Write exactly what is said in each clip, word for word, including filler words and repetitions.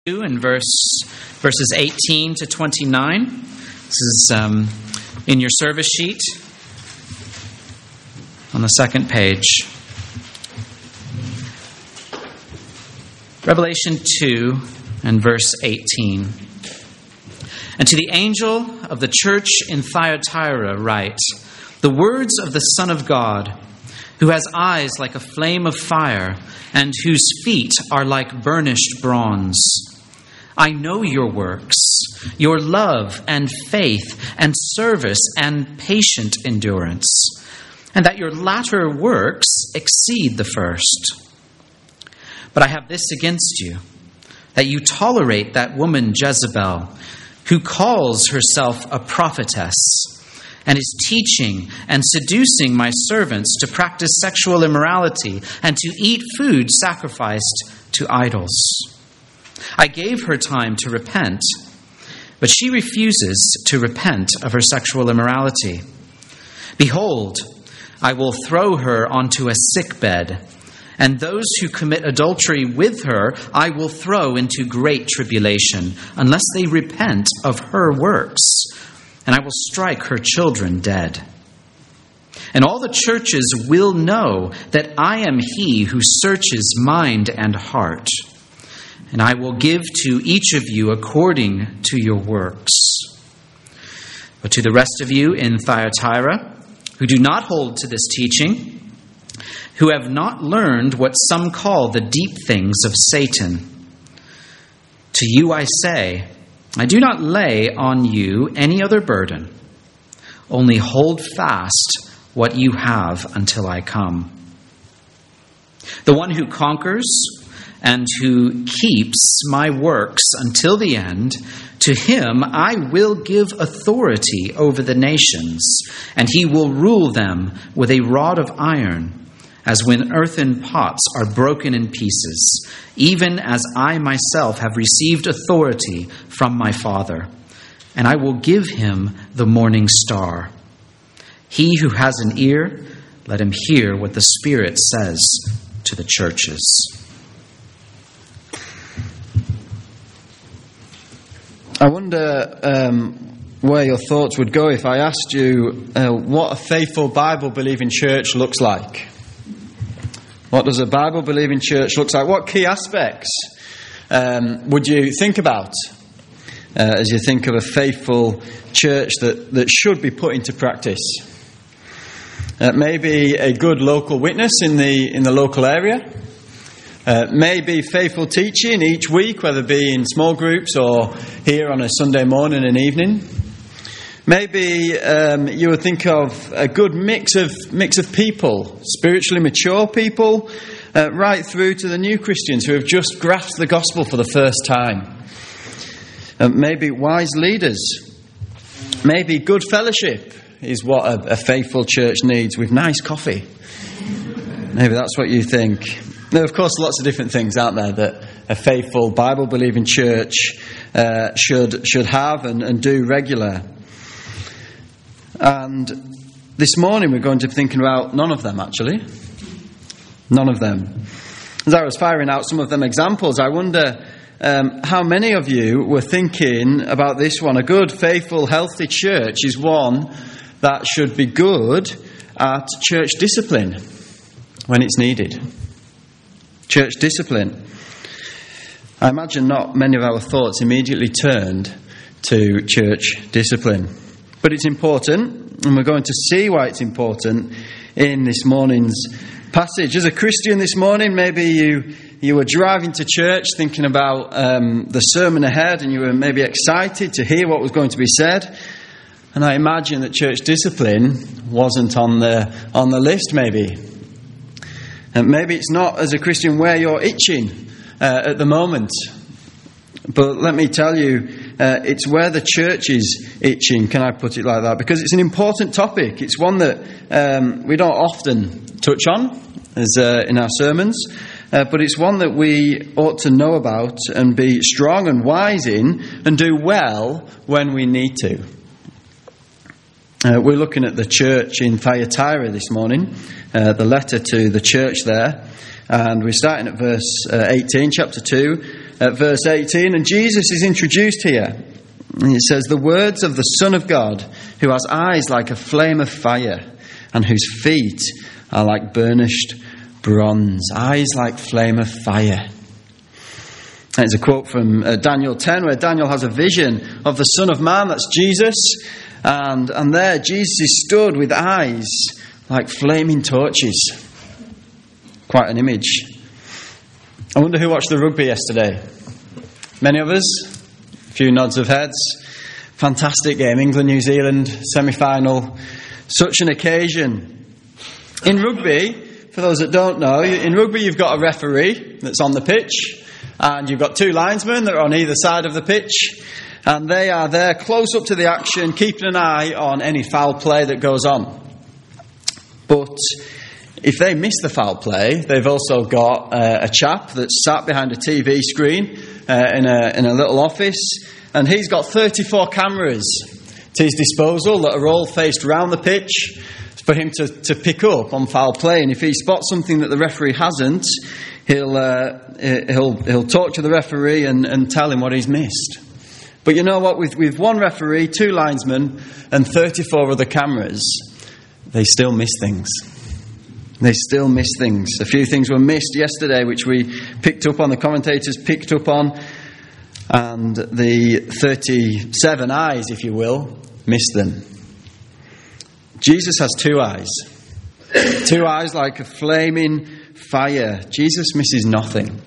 In verse verses eighteen to twenty-nine. This is um, in your service sheet on the second page. Revelation two and verse eighteen. And to the angel of the church in Thyatira write, the words of the Son of God, who has eyes like a flame of fire, and whose feet are like burnished bronze. I know your works, your love and faith and service and patient endurance, and that your latter works exceed the first. But I have this against you, that you tolerate that woman Jezebel, who calls herself a prophetess, and is teaching and seducing my servants to practice sexual immorality and to eat food sacrificed to idols. I gave her time to repent, but she refuses to repent of her sexual immorality. Behold, I will throw her onto a sickbed, and those who commit adultery with her I will throw into great tribulation, unless they repent of her works, and I will strike her children dead. And all the churches will know that I am he who searches mind and heart, and I will give to each of you according to your works. But to the rest of you in Thyatira, who do not hold to this teaching, who have not learned what some call the deep things of Satan, to you I say, I do not lay on you any other burden. Only hold fast what you have until I come. The one who conquers and who keeps my works until the end, to him I will give authority over the nations, and he will rule them with a rod of iron, as when earthen pots are broken in pieces, even as I myself have received authority from my Father. And I will give him the morning star. He who has an ear, let him hear what the Spirit says to the churches. I wonder um, where your thoughts would go if I asked you uh, what a faithful Bible-believing church looks like. What does a Bible-believing church look like? What key aspects um, would you think about uh, as you think of a faithful church that, that should be put into practice? Uh, maybe a good local witness in the in the local area. Uh, maybe faithful teaching each week, whether it be in small groups or here on a Sunday morning and evening. Maybe um, you would think of a good mix of mix of people, spiritually mature people, uh, right through to the new Christians who have just grasped the gospel for the first time. Uh, maybe wise leaders. Maybe good fellowship is what a, a faithful church needs, with nice coffee. Maybe that's what you think. There are, of course, lots of different things out there that a faithful Bible-believing church uh, should should have and, and do regular. And this morning we're going to be thinking about none of them, actually. None of them. As I was firing out some of them examples, I wonder um, how many of you were thinking about this one. A good, faithful, healthy church is one that should be good at church discipline when it's needed. Church discipline. I imagine not many of our thoughts immediately turned to church discipline. But it's important, and we're going to see why it's important in this morning's passage. As a Christian this morning, maybe you you were driving to church thinking about um, the sermon ahead, and you were maybe excited to hear what was going to be said. And I imagine that church discipline wasn't on the on the list, maybe. And maybe it's not, as a Christian, where you're itching uh, at the moment. But let me tell you, uh, it's where the church is itching, can I put it like that? Because it's an important topic. It's one that um, we don't often touch on as uh, in our sermons. Uh, but it's one that we ought to know about and be strong and wise in and do well when we need to. Uh, we're looking at the church in Thyatira this morning, uh, the letter to the church there. And we're starting at verse uh, eighteen, chapter two, at verse eighteen, and Jesus is introduced here. And it says, the words of the Son of God, who has eyes like a flame of fire, and whose feet are like burnished bronze. Eyes like flame of fire. There's a quote from uh, Daniel ten, where Daniel has a vision of the Son of Man, that's Jesus, and, and there Jesus is stood with eyes like flaming torches. Quite an image. I wonder who watched the rugby yesterday. Many of us? A few nods of heads. Fantastic game. England, New Zealand, semi-final. Such an occasion. In rugby, for those that don't know, in rugby you've got a referee that's on the pitch, and you've got two linesmen that are on either side of the pitch, and they are there close up to the action, keeping an eye on any foul play that goes on. But if they miss the foul play, they've also got uh, a chap that's sat behind a T V screen uh, in a in a little office, and he's got thirty-four cameras to his disposal that are all faced round the pitch for him to, to pick up on foul play. And if he spots something that the referee hasn't, he'll uh, he'll he'll talk to the referee and, and tell him what he's missed. But you know what? With with one referee, two linesmen, and thirty-four other cameras, they still miss things. They still miss things. A few things were missed yesterday, which we picked up on, the commentators picked up on, and the thirty-seven eyes, if you will, missed them. Jesus has two eyes. Two eyes like a flaming fire. Jesus misses nothing.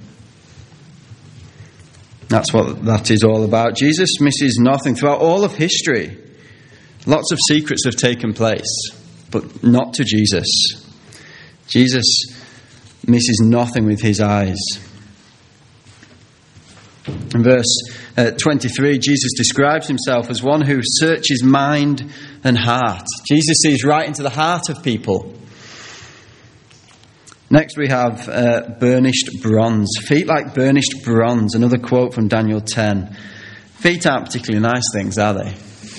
That's what that is all about. Jesus misses nothing. Throughout all of history, lots of secrets have taken place, but not to Jesus. Jesus misses nothing with his eyes. In verse uh, twenty-three, Jesus describes himself as one who searches mind and heart. Jesus sees right into the heart of people. Next we have uh, burnished bronze. Feet like burnished bronze. Another quote from Daniel ten. Feet aren't particularly nice things, are they?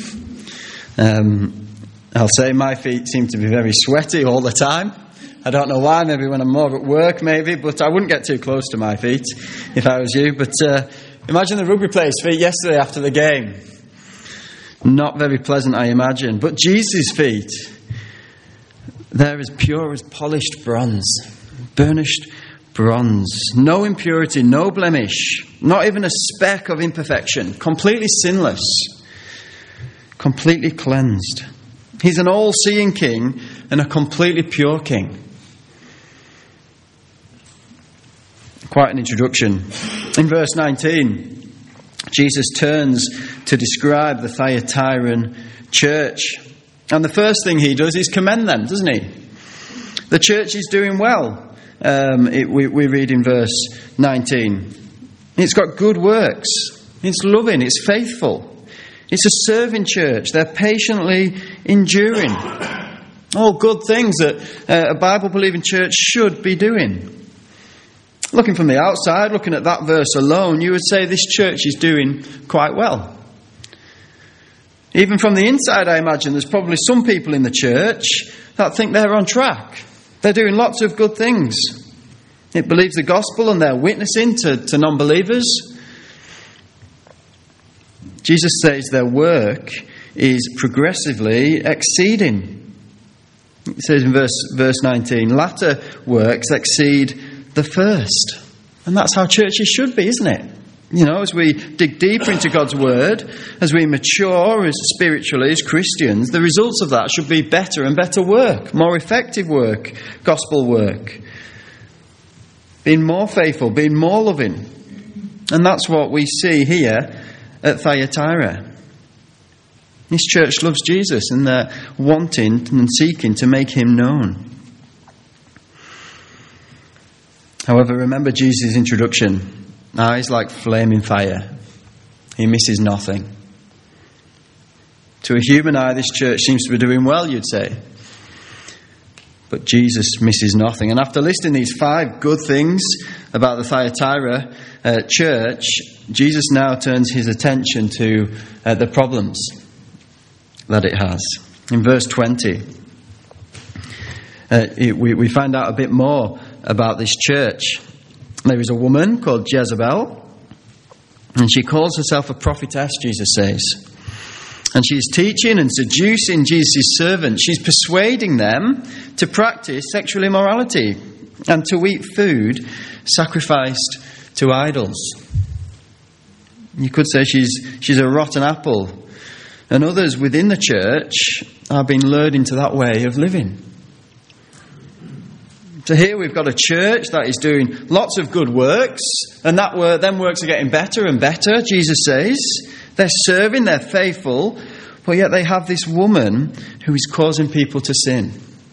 Um, I'll say my feet seem to be very sweaty all the time. I don't know why, maybe when I'm more at work, maybe, but I wouldn't get too close to my feet if I was you. But uh, imagine the rugby players' feet yesterday after the game. Not very pleasant, I imagine. But Jesus' feet, they're as pure as polished bronze, burnished bronze. No impurity, no blemish, not even a speck of imperfection. Completely sinless, completely cleansed. He's an all-seeing king and a completely pure king. Quite an introduction. In verse nineteen, Jesus turns to describe the Thyatiran church. And the first thing he does is commend them, doesn't he? The church is doing well. Um, it, we, we read in verse nineteen. It's got good works. It's loving. It's faithful. It's a serving church. They're patiently enduring. All good things that uh, a Bible-believing church should be doing. Looking from the outside, looking at that verse alone, you would say this church is doing quite well. Even from the inside, I imagine, there's probably some people in the church that think they're on track. They're doing lots of good things. It believes the gospel and they're witnessing to, to non-believers. Jesus says their work is progressively exceeding. It says in verse, verse nineteen, latter works exceed the first. And that's how churches should be, isn't it? You know, as we dig deeper into God's word, as we mature as spiritually as Christians, the results of that should be better and better work, more effective work, gospel work. Being more faithful, being more loving. And that's what we see here at Thyatira. This church loves Jesus and they're wanting and seeking to make him known. However, remember Jesus' introduction. Eyes like flaming fire. He misses nothing. To a human eye, this church seems to be doing well, you'd say. But Jesus misses nothing. And after listing these five good things about the Thyatira uh, church, Jesus now turns his attention to uh, the problems that it has. In verse twenty, uh, it, we, we find out a bit more about this church. There is a woman called Jezebel And she calls herself a prophetess, Jesus says. And she's teaching and seducing Jesus' servants. She's persuading them to practice sexual immorality and to eat food sacrificed to idols. You could say she's she's a rotten apple. And others within the church are being lured into that way of living. So here we've got a church that is doing lots of good works, and that work, them works are getting better and better, Jesus says. They're serving, they're faithful, but yet they have this woman who is causing people to sin.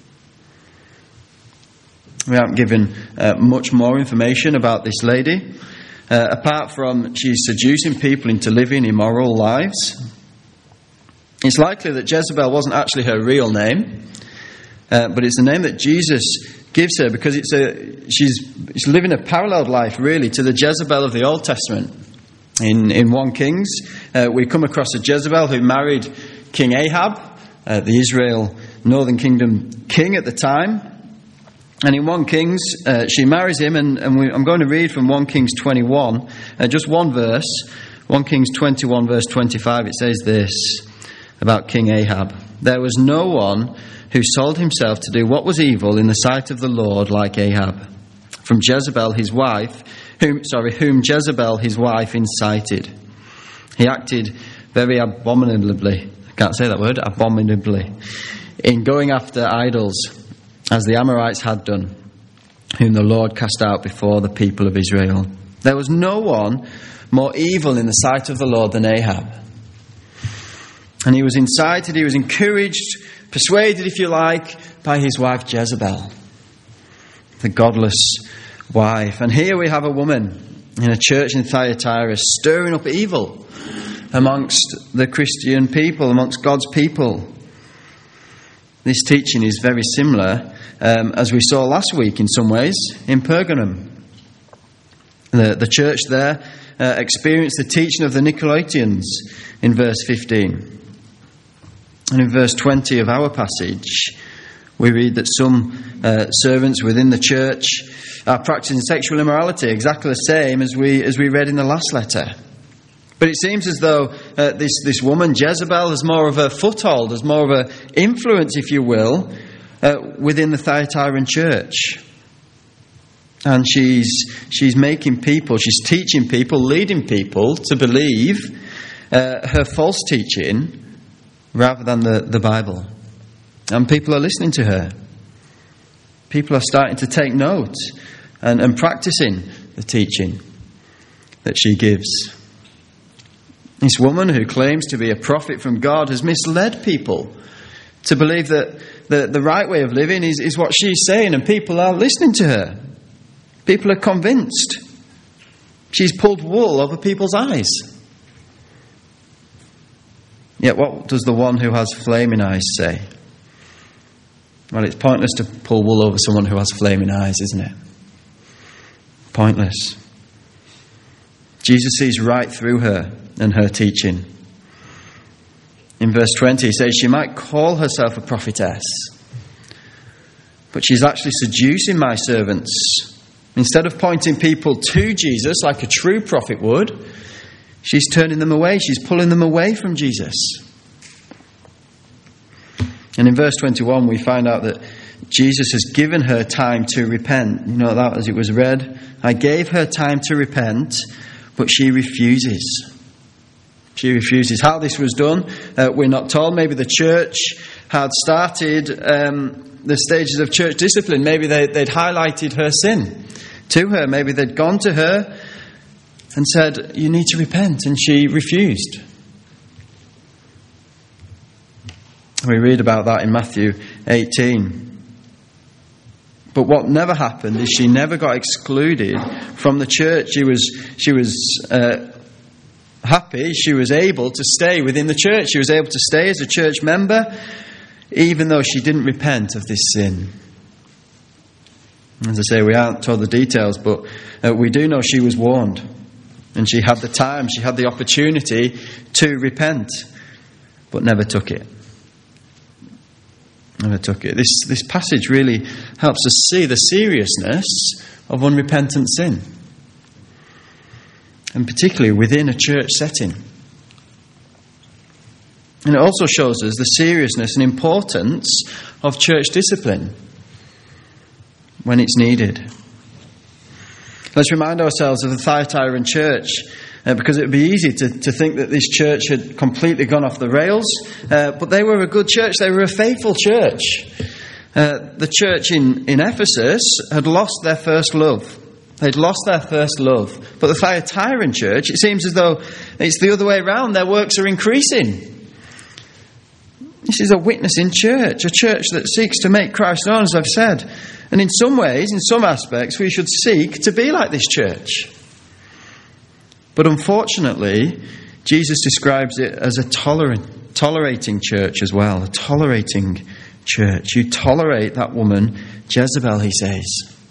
We haven't given uh, much more information about this lady, uh, apart from she's seducing people into living immoral lives. It's likely that Jezebel wasn't actually her real name, uh, but it's the name that Jesus gives her because it's a she's, she's living a paralleled life, really, to the Jezebel of the Old Testament. In in First Kings, uh, we come across a Jezebel who married King Ahab, uh, the Israel Northern Kingdom king at the time. And in First Kings, uh, she marries him, and, and we, I'm going to read from First Kings twenty-one, uh, just one verse. First Kings twenty-one, verse twenty-five, it says this about King Ahab. There was no one who sold himself to do what was evil in the sight of the Lord like Ahab, from Jezebel his wife, whom sorry, whom Jezebel his wife incited. He acted very abominably, I can't say that word, abominably, in going after idols, as the Amorites had done, whom the Lord cast out before the people of Israel. There was no one more evil in the sight of the Lord than Ahab. And he was incited, he was encouraged, persuaded, if you like, by his wife Jezebel, the godless wife. And here we have a woman in a church in Thyatira stirring up evil amongst the Christian people, amongst God's people. This teaching is very similar, um, as we saw last week in some ways, in Pergamum. The, the church there uh, experienced the teaching of the Nicolaitans in verse fifteen. And in verse twenty of our passage, we read that some uh, servants within the church are practicing sexual immorality, exactly the same as we as we read in the last letter. But it seems as though uh, this, this woman, Jezebel, has more of a foothold, has more of an influence, if you will, uh, within the Thyatiran church. And she's she's making people, she's teaching people, leading people to believe uh, her false teaching rather than the, the Bible. And people are listening to her. People are starting to take note and, and practicing the teaching that she gives. This woman who claims to be a prophet from God has misled people to believe that the, the right way of living is, is what she's saying, and people are listening to her. People are convinced. She's pulled wool over people's eyes. Yet what does the one who has flaming eyes say? Well, it's pointless to pull wool over someone who has flaming eyes, isn't it? Pointless. Jesus sees right through her and her teaching. In verse twenty, he says she might call herself a prophetess, but she's actually seducing my servants. Instead of pointing people to Jesus like a true prophet would, she's turning them away. She's pulling them away from Jesus. And in verse twenty-one, we find out that Jesus has given her time to repent. You know that as it was read. I gave her time to repent, but she refuses. She refuses. How this was done, uh, we're not told. Maybe the church had started um, the stages of church discipline. Maybe they, they'd highlighted her sin to her. Maybe they'd gone to her and said, you need to repent, and she refused. We read about that in Matthew eighteen. But what never happened is she never got excluded from the church. She was she was uh, happy. She was able to stay within the church. She was able to stay as a church member, even though she didn't repent of this sin. As I say, we aren't told the details, but uh, we do know she was warned. And she had the time, she had the opportunity to repent, but never took it. Never took it. This, this passage really helps us see the seriousness of unrepentant sin. and particularly within a church setting. And it also shows us the seriousness and importance of church discipline when it's needed. Let's remind ourselves of the Thyatira church, uh, because it would be easy to, to think that this church had completely gone off the rails, uh, but they were a good church, they were a faithful church. Uh, the church in, in Ephesus had lost their first love. They'd lost their first love. But the Thyatiran church, it seems as though it's the other way around, their works are increasing. This is a witnessing church, a church that seeks to make Christ known, as I've said. And in some ways, in some aspects, we should seek to be like this church. But unfortunately, Jesus describes it as a tolerant, tolerating church as well, a tolerating church. You tolerate that woman, Jezebel, he says.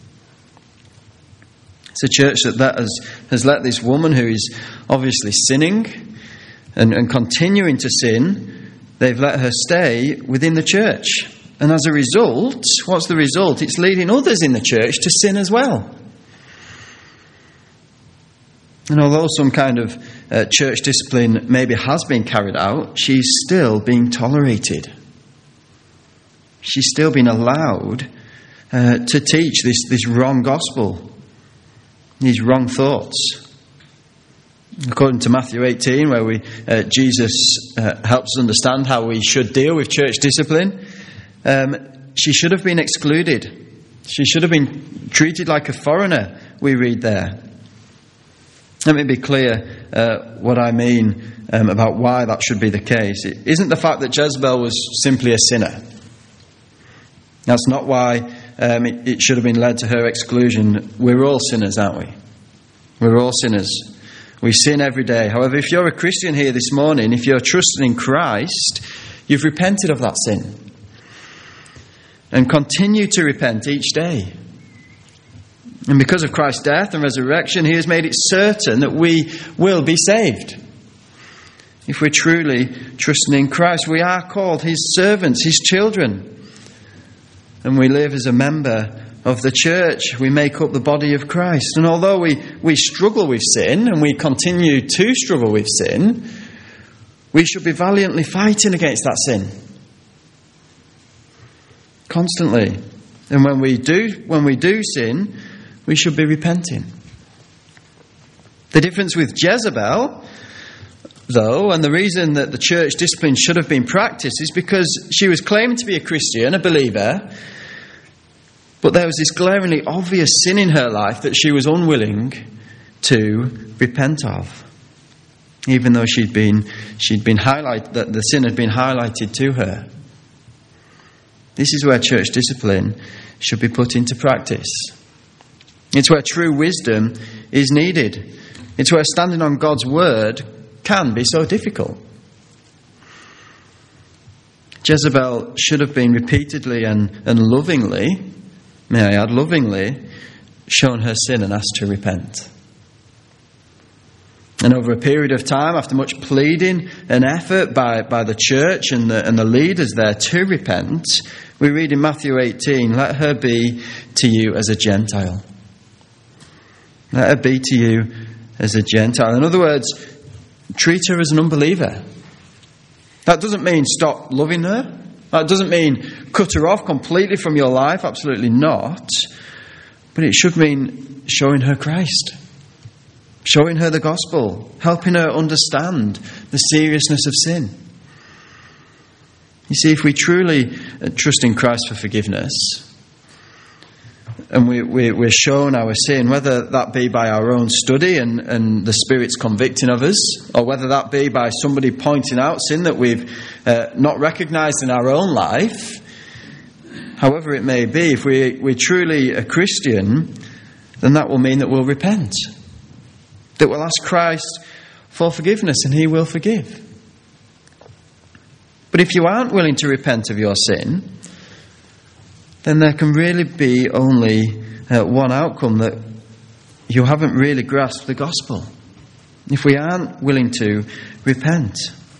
It's a church that, that has, has let this woman who is obviously sinning and, and continuing to sin, they've let her stay within the church. And as a result, what's the result? It's leading others in the church to sin as well. And although some kind of uh, church discipline maybe has been carried out, she's still being tolerated. She's still being allowed uh, to teach this, this wrong gospel, these wrong thoughts. According to Matthew eighteen, where we uh, Jesus uh, helps us understand how we should deal with church discipline, um, she should have been excluded. She should have been treated like a foreigner, we read there. Let me be clear uh, what I mean um, about why that should be the case. It isn't the fact that Jezebel was simply a sinner. That's not why um, it, it should have been led to her exclusion. We're all sinners, aren't we? We're all sinners. We sin every day. However, if you're a Christian here this morning, if you're trusting in Christ, you've repented of that sin. And continue to repent each day. And because of Christ's death and resurrection, he has made it certain that we will be saved. If we're truly trusting in Christ, we are called his servants, his children. And we live as a member of the church. We make up the body of Christ. And although we, we struggle with sin, and we continue to struggle with sin, we should be valiantly fighting against that sin. Constantly. And when we do when we do sin, we should be repenting. The difference with Jezebel, though, and the reason that the church discipline should have been practiced, is because she was claiming to be a Christian, a believer, but there was this glaringly obvious sin in her life that she was unwilling to repent of. Even though she'd been she'd been highlighted, that the sin had been highlighted to her. This is where church discipline should be put into practice. It's where true wisdom is needed. It's where standing on God's word can be so difficult. Jezebel should have been repeatedly and, and lovingly, may I add, lovingly, shown her sin and asked to repent. And over a period of time, after much pleading and effort by, by the church and the, and the leaders there to repent, we read in Matthew eighteen, let her be to you as a Gentile. Let her be to you as a Gentile. In other words, treat her as an unbeliever. That doesn't mean stop loving her. That doesn't mean cut her off completely from your life. Absolutely not. But it should mean showing her Christ. Showing her the gospel. Helping her understand the seriousness of sin. You see, if we truly trust in Christ for forgiveness, and we, we, we're shown our sin, whether that be by our own study and, and the Spirit's convicting of us, or whether that be by somebody pointing out sin that we've uh, not recognised in our own life, however it may be, if we, we're truly a Christian, then that will mean that we'll repent. That we'll ask Christ for forgiveness and he will forgive. But if you aren't willing to repent of your sin, then there can really be only uh, one outcome, that you haven't really grasped the gospel. If we aren't willing to repent,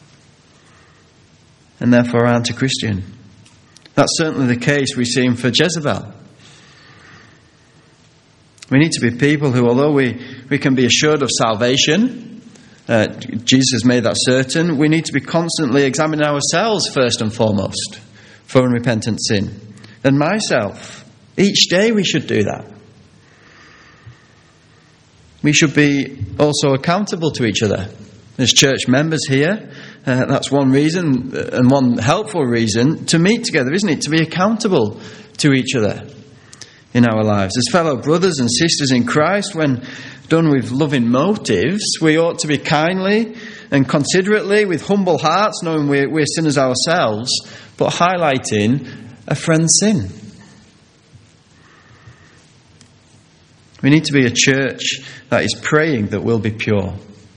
and therefore aren't a Christian. That's certainly the case we see for Jezebel. We need to be people who, although we, we can be assured of salvation, uh, Jesus has made that certain, we need to be constantly examining ourselves first and foremost for unrepentant sin. And myself, each day we should do that. We should be also accountable to each other. As church members here, uh, that's one reason and one helpful reason to meet together, isn't it? To be accountable to each other in our lives. As fellow brothers and sisters in Christ, when done with loving motives, we ought to be kindly and considerately, with humble hearts, knowing we're, we're sinners ourselves, but highlighting a friend's sin. We need to be a church that is praying that we'll be pure.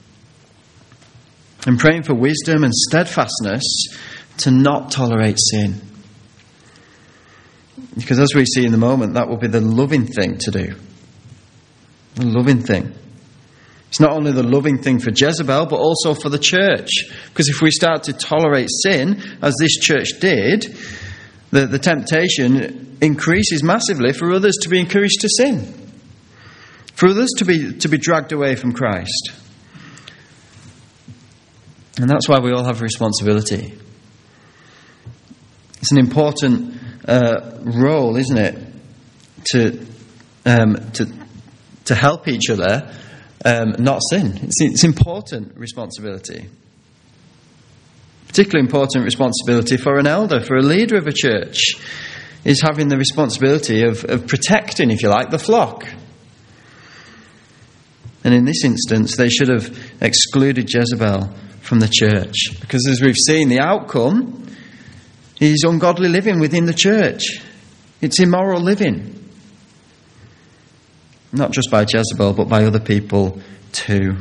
And praying for wisdom and steadfastness to not tolerate sin. Because as we see in the moment, that will be the loving thing to do. The loving thing. It's not only the loving thing for Jezebel, but also for the church. Because if we start to tolerate sin, as this church did, the, the temptation increases massively for others to be encouraged to sin. For others to be to be dragged away from Christ. And that's why we all have a responsibility. It's an important uh, role, isn't it, to um, to to help each other um, not sin. It's it's important responsibility. Particularly important responsibility for an elder, for a leader of a church, is having the responsibility of, of protecting, if you like, the flock. And in this instance, they should have excluded Jezebel from the church. Because as we've seen, the outcome is ungodly living within the church. It's immoral living. Not just by Jezebel, but by other people too.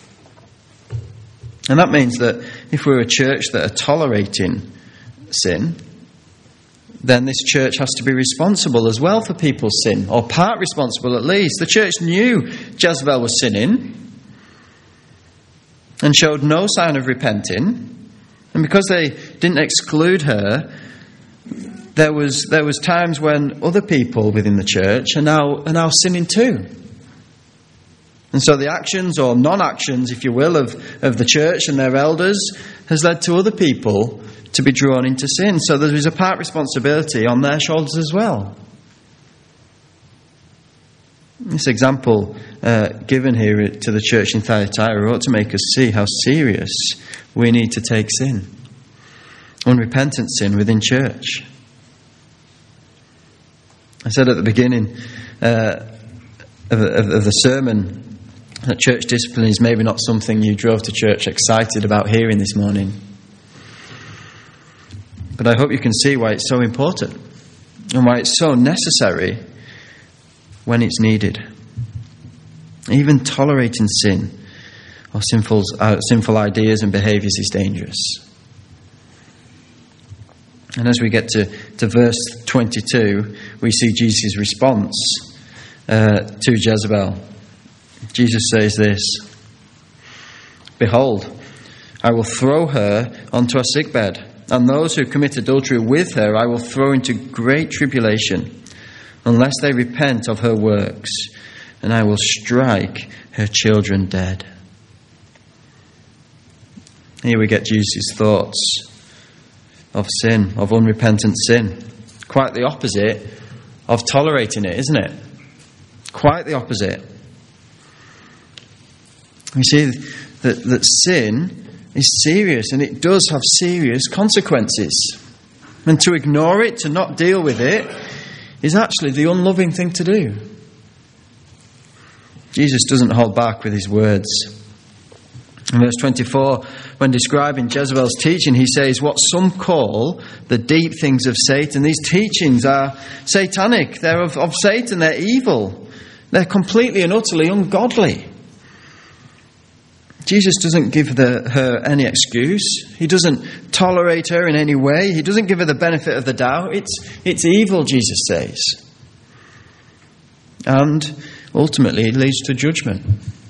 And that means that if we're a church that are tolerating sin, then this church has to be responsible as well for people's sin, or part responsible at least. The church knew Jezebel was sinning and showed no sign of repenting, and because they didn't exclude her, there was there was times when other people within the church are now are now sinning too. And so the actions or non-actions, if you will, of, of the church and their elders has led to other people to be drawn into sin. So there is a part responsibility on their shoulders as well. This example uh, given here to the church in Thyatira ought to make us see how serious we need to take sin. Unrepentant sin within church. I said at the beginning uh, of, of, of the sermon that church discipline is maybe not something you drove to church excited about hearing this morning. But I hope you can see why it's so important and why it's so necessary when it's needed. Even tolerating sin or sinful, uh, sinful ideas and behaviours is dangerous. And as we get to, to verse twenty-two, we see Jesus' response uh, to Jezebel. Jesus says this, "Behold, I will throw her onto a sickbed, and those who commit adultery with her I will throw into great tribulation, unless they repent of her works, and I will strike her children dead." Here we get Jesus' thoughts of sin, of unrepentant sin. Quite the opposite of tolerating it, isn't it? Quite the opposite. We see that, that sin is serious, and it does have serious consequences. And to ignore it, to not deal with it, is actually the unloving thing to do. Jesus doesn't hold back with his words. In verse twenty-four, when describing Jezebel's teaching, he says, what some call the deep things of Satan. These teachings are satanic. They're of, of Satan. They're evil. They're completely and utterly ungodly. Jesus doesn't give the, her any excuse. He doesn't tolerate her in any way. He doesn't give her the benefit of the doubt. It's, it's evil, Jesus says. And ultimately it leads to judgment.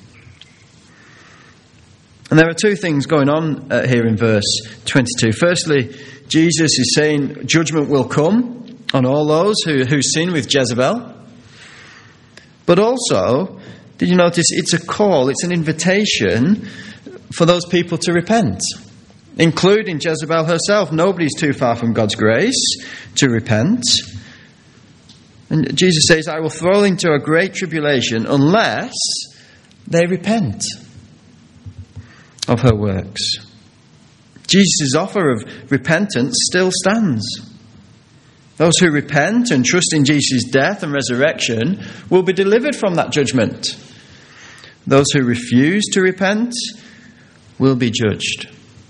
And there are two things going on uh, here in verse twenty-two. Firstly, Jesus is saying judgment will come on all those who, who sin with Jezebel. But also, did you notice it's a call, it's an invitation for those people to repent, including Jezebel herself. Nobody's too far from God's grace to repent. And Jesus says, I will throw into a great tribulation unless they repent of her works. Jesus' offer of repentance still stands. Those who repent and trust in Jesus' death and resurrection will be delivered from that judgment. Those who refuse to repent will be judged.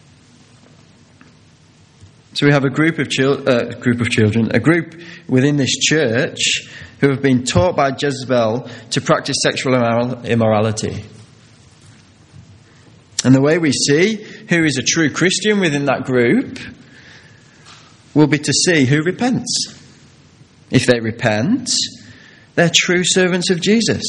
So we have a group of chil- uh, group of children, a group within this church who have been taught by Jezebel to practice sexual immoral- immorality. And the way we see who is a true Christian within that group will be to see who repents. If they repent, they're true servants of Jesus.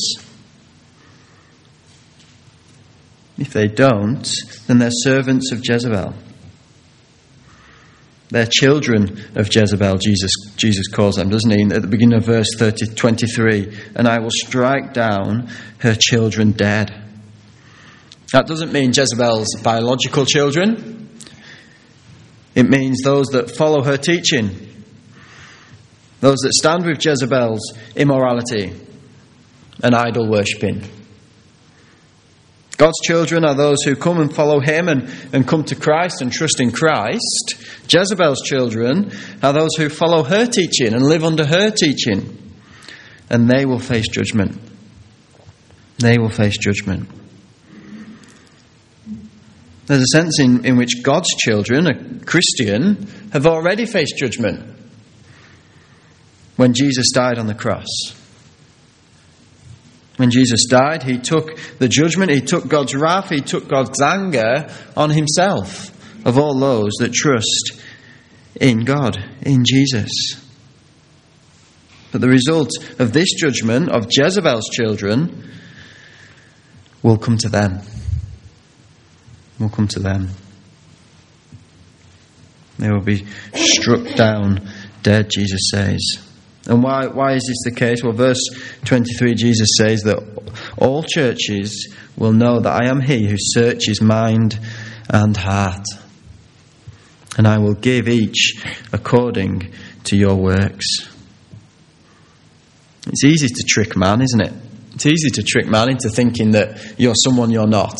If they don't, then they're servants of Jezebel. They're children of Jezebel, Jesus, Jesus calls them, doesn't he? At the beginning of verse thirty, twenty-three, and I will strike down her children dead. That doesn't mean Jezebel's biological children. It means those that follow her teaching. Those that stand with Jezebel's immorality and idol worshipping. God's children are those who come and follow him and, and come to Christ and trust in Christ. Jezebel's children are those who follow her teaching and live under her teaching. And they will face judgment. They will face judgment. There's a sense in, in which God's children, a Christian, have already faced judgment when Jesus died on the cross. When Jesus died, he took the judgment, he took God's wrath, he took God's anger on himself of all those that trust in God, in Jesus. But the result of this judgment of Jezebel's children will come to them. Will come to them. They will be struck down dead, Jesus says. And why, why is this the case? Well, verse twenty-three, Jesus says that all churches will know that I am he who searches mind and heart. And I will give each according to your works. It's easy to trick man, isn't it? It's easy to trick man into thinking that you're someone you're not.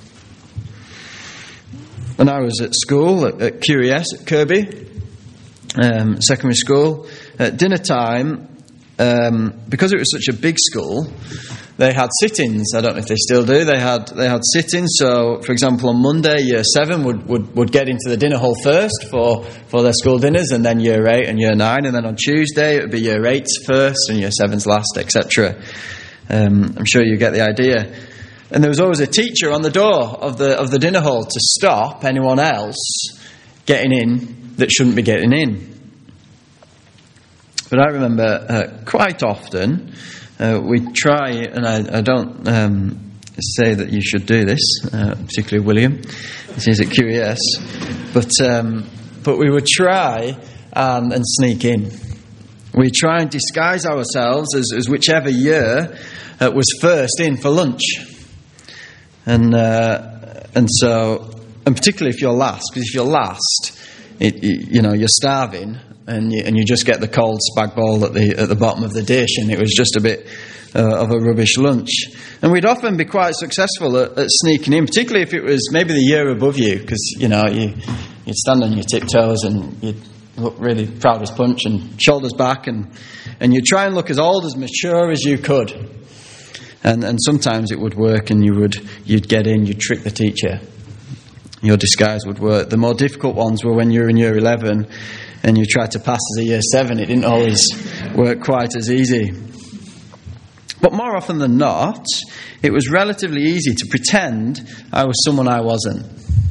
When I was at school, at, at Q E S, at Kirby, um, secondary school, at dinner time, um, because it was such a big school, they had sit-ins. I don't know if they still do. They had they had sit-ins. So, for example, on Monday, year seven would, would, would get into the dinner hall first for, for their school dinners, and then year eight and year nine. And then on Tuesday, it would be year eight's first and year seven's last, et cetera. Um, I'm sure you get the idea. And there was always a teacher on the door of the of the dinner hall to stop anyone else getting in that shouldn't be getting in. But I remember uh, quite often uh, we try, and I, I don't um, say that you should do this, uh, particularly William, he's at Q E S, but um, but we would try um, and sneak in. We try and disguise ourselves as, as whichever year uh, was first in for lunch. And uh, and so, and particularly if you're last, because if you're last, it, it, you know, you're starving, and you, and you just get the cold spag bol at the at the bottom of the dish, and it was just a bit uh, of a rubbish lunch. And we'd often be quite successful at, at sneaking in, particularly if it was maybe the year above you, because you know you you'd stand on your tiptoes and you'd look really proud as punch and shoulders back, and and you'd try and look as old, as mature as you could. And and sometimes it would work, and you would you'd get in, you'd trick the teacher. Your disguise would work. The more difficult ones were when you were in year eleven and you tried to pass as a year seven. It didn't always work quite as easy. But more often than not, it was relatively easy to pretend I was someone I wasn't.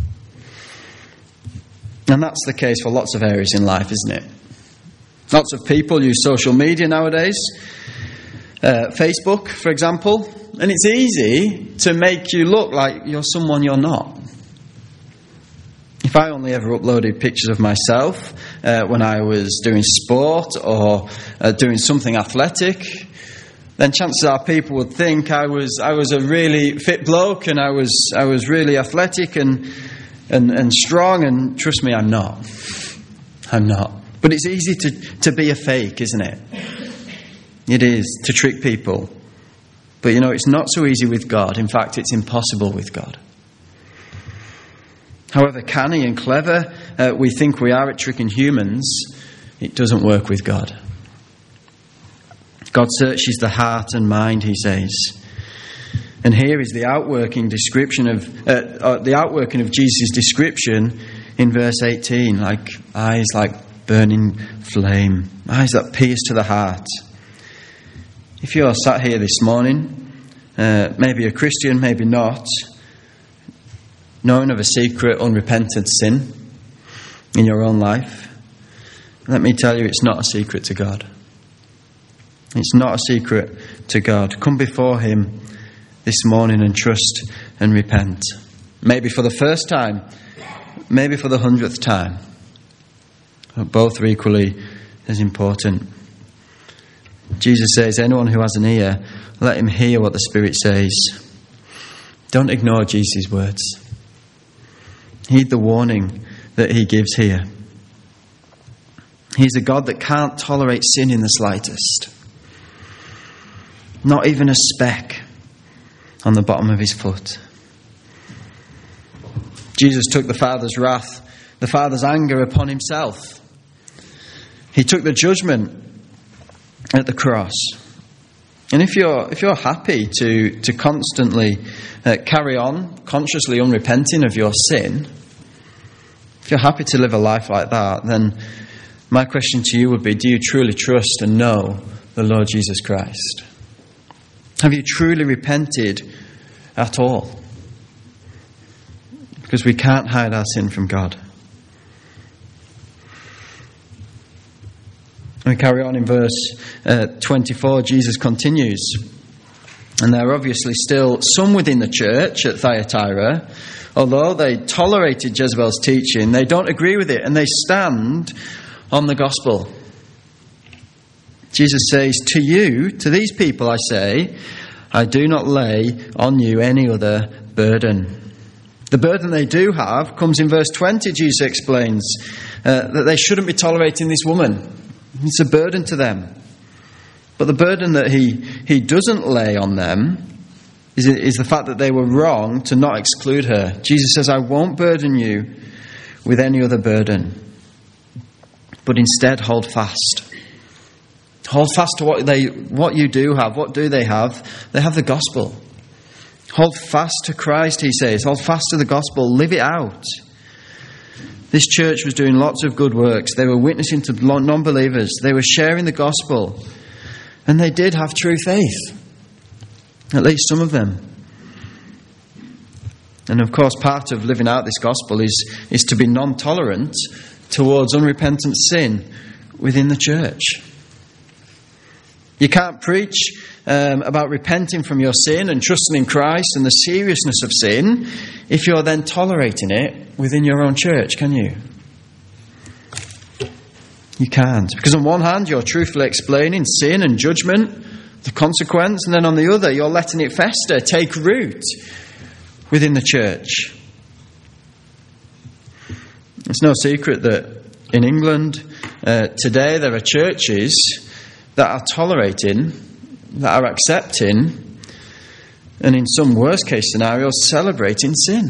And that's the case for lots of areas in life, isn't it? Lots of people use social media nowadays. Uh, Facebook, for example, and it's easy to make you look like you're someone you're not. If I only ever uploaded pictures of myself uh, when I was doing sport or uh, doing something athletic, then chances are people would think I was I was a really fit bloke and I was I was really athletic and and, and strong, and trust me, I'm not. I'm not. But it's easy to, to be a fake, isn't it? It is, to trick people. But you know, it's not so easy with God. In fact, it's impossible with God. However canny and clever uh, we think we are at tricking humans, it doesn't work with God. God searches the heart and mind, he says. And here is the outworking description of uh, uh, the outworking of Jesus' description in verse eighteen, like eyes like burning flame, eyes that pierce to the heart. If you are sat here this morning, uh, maybe a Christian, maybe not, knowing of a secret, unrepentant sin in your own life, let me tell you, it's not a secret to God. It's not a secret to God. Come before him this morning and trust and repent. Maybe for the first time, maybe for the hundredth time. But both are equally as important. Jesus says, anyone who has an ear, let him hear what the Spirit says. Don't ignore Jesus' words. Heed the warning that he gives here. He's a God that can't tolerate sin in the slightest. Not even a speck on the bottom of his foot. Jesus took the Father's wrath, the Father's anger upon himself. He took the judgment at the cross. And if you're if you're happy to to constantly uh, carry on consciously unrepenting of your sin, if you're happy to live a life like that, then my question to you would be, do you truly trust and know the Lord Jesus Christ? Have you truly repented at all? Because we can't hide our sin from God. We carry on in verse uh, twenty-four. Jesus continues. And there are obviously still some within the church at Thyatira, although they tolerated Jezebel's teaching, they don't agree with it and they stand on the gospel. Jesus says, to you, to these people I say, I do not lay on you any other burden. The burden they do have comes in verse twenty. Jesus explains uh, that they shouldn't be tolerating this woman. It's a burden to them. But the burden that he, he doesn't lay on them is, is the fact that they were wrong to not exclude her. Jesus says, I won't burden you with any other burden, but instead hold fast. Hold fast to what they, what you do have. What do they have? They have the gospel. Hold fast to Christ, he says. Hold fast to the gospel. Live it out. This church was doing lots of good works. They were witnessing to non-believers. They were sharing the gospel. And they did have true faith. At least some of them. And of course, part of living out this gospel is, is to be non-tolerant towards unrepentant sin within the church. You can't preach um, about repenting from your sin and trusting in Christ and the seriousness of sin if you're then tolerating it within your own church, can you? You can't. Because on one hand, you're truthfully explaining sin and judgment, the consequence, and then on the other, you're letting it fester, take root within the church. It's no secret that in England uh, today there are churches that are tolerating, that are accepting, and in some worst case scenarios, celebrating sin.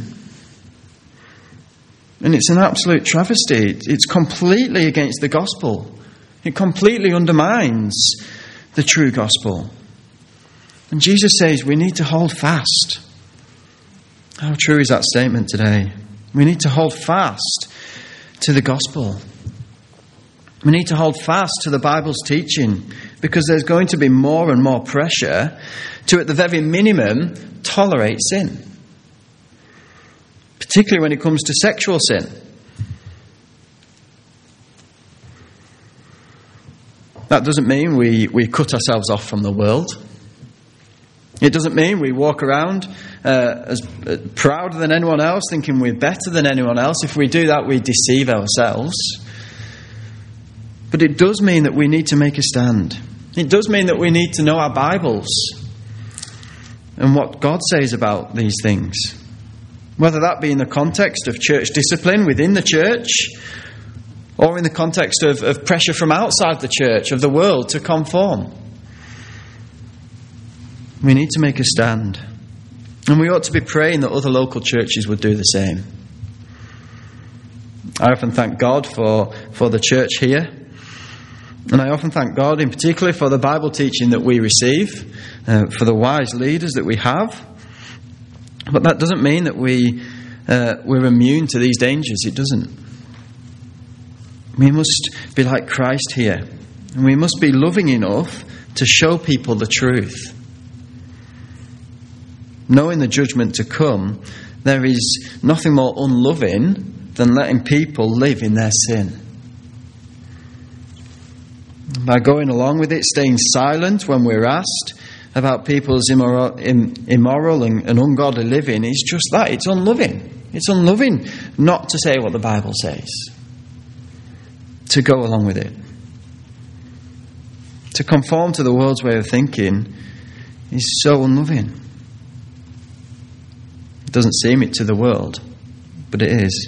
And it's an absolute travesty. It's completely against the gospel. It completely undermines the true gospel. And Jesus says we need to hold fast. How true is that statement today? We need to hold fast to the gospel. We need to hold fast to the Bible's teaching, because there's going to be more and more pressure to, at the very minimum, tolerate sin. Particularly when it comes to sexual sin. That doesn't mean we, we cut ourselves off from the world. It doesn't mean we walk around uh, as uh, prouder than anyone else, thinking we're better than anyone else. If we do that, we deceive ourselves. But it does mean that we need to make a stand. It does mean that we need to know our Bibles and what God says about these things. Whether that be in the context of church discipline within the church, or in the context of, of pressure from outside the church, of the world, to conform. We need to make a stand. And we ought to be praying that other local churches would do the same. I often thank God for, for the church here. And I often thank God in particular for the Bible teaching that we receive, uh, for the wise leaders that we have. But that doesn't mean that we, uh, we're immune to these dangers. It doesn't. We must be like Christ here. And we must be loving enough to show people the truth. Knowing the judgment to come, there is nothing more unloving than letting people live in their sin. By going along with it, staying silent when we're asked about people's immoral, immoral and, and ungodly living is just that. It's unloving. It's unloving not to say what the Bible says. To go along with it. To conform to the world's way of thinking is so unloving. It doesn't seem it to the world, but it is.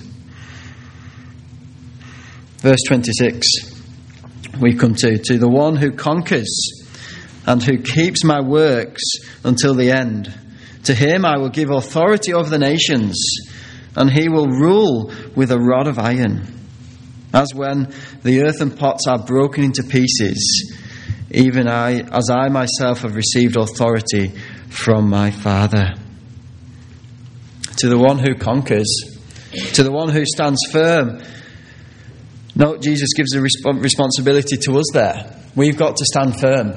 Verse twenty-six. We come to, to the one who conquers and who keeps my works until the end. To him I will give authority over the nations, and he will rule with a rod of iron. As when the earthen pots are broken into pieces, even I, as I myself have received authority from my Father. To the one who conquers, to the one who stands firm. No, Jesus gives a resp- responsibility to us there. We've got to stand firm.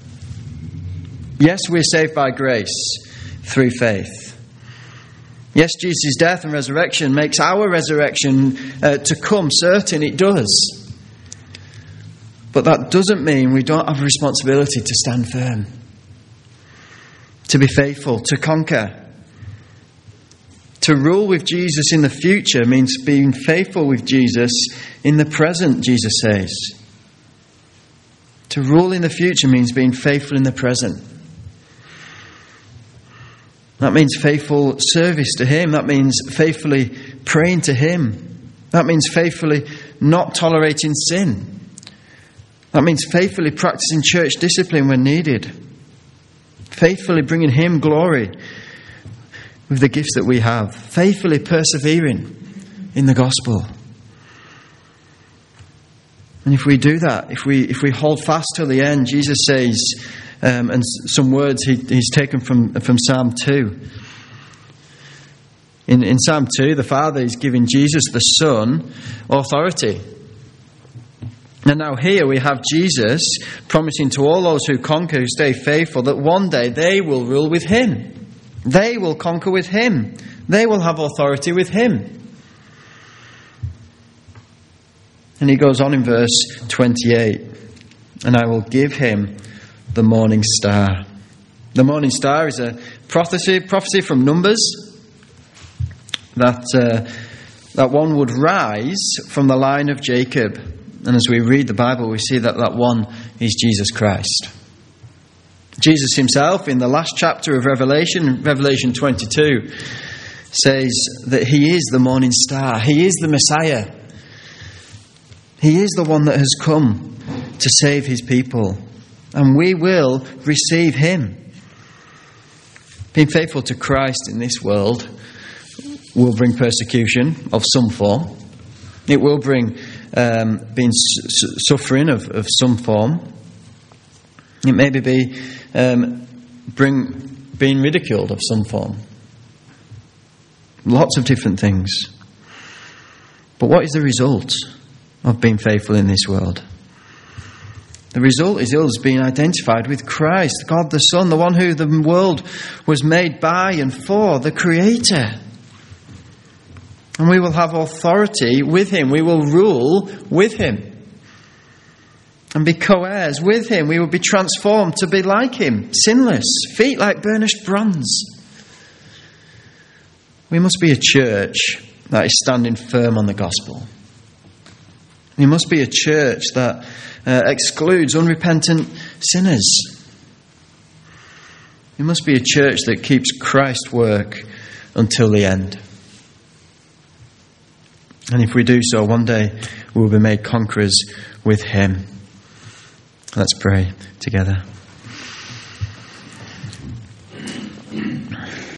Yes, we're saved by grace through faith. Yes, Jesus' death and resurrection makes our resurrection uh, to come certain. It does. But that doesn't mean we don't have a responsibility to stand firm. To be faithful, to conquer. To rule with Jesus in the future means being faithful with Jesus in the present, Jesus says. To rule in the future means being faithful in the present. That means faithful service to Him. That means faithfully praying to Him. That means faithfully not tolerating sin. That means faithfully practicing church discipline when needed. Faithfully bringing Him glory with the gifts that we have. Faithfully persevering in the gospel. And if we do that, if we if we hold fast till the end, Jesus says, um, and some words he, he's taken from, from Psalm two. In, in Psalm two, the Father is giving Jesus, the Son, authority. And now here we have Jesus promising to all those who conquer, who stay faithful, that one day they will rule with Him. They will conquer with Him. They will have authority with Him. And he goes on in verse twenty-eight. And I will give him the morning star. The morning star is a prophecy, prophecy from Numbers that, uh, that one would rise from the line of Jacob. And as we read the Bible, we see that that one is Jesus Christ. Jesus himself, in the last chapter of Revelation, Revelation twenty-two, says that he is the morning star. He is the Messiah. He is the one that has come to save his people. And we will receive him. Being faithful to Christ in this world will bring persecution of some form. It will bring um, being su- suffering of, of some form. It may be um, bring being ridiculed of some form. Lots of different things. But what is the result of being faithful in this world? The result is us being identified with Christ, God the Son, the one who the world was made by and for, the Creator. And we will have authority with him. We will rule with him. And be co-heirs with him. We will be transformed to be like him, sinless, feet like burnished bronze. We must be a church that is standing firm on the gospel. We must be a church that uh, excludes unrepentant sinners. We must be a church that keeps Christ's work until the end. And if we do so, one day we will be made conquerors with him. Let's pray together.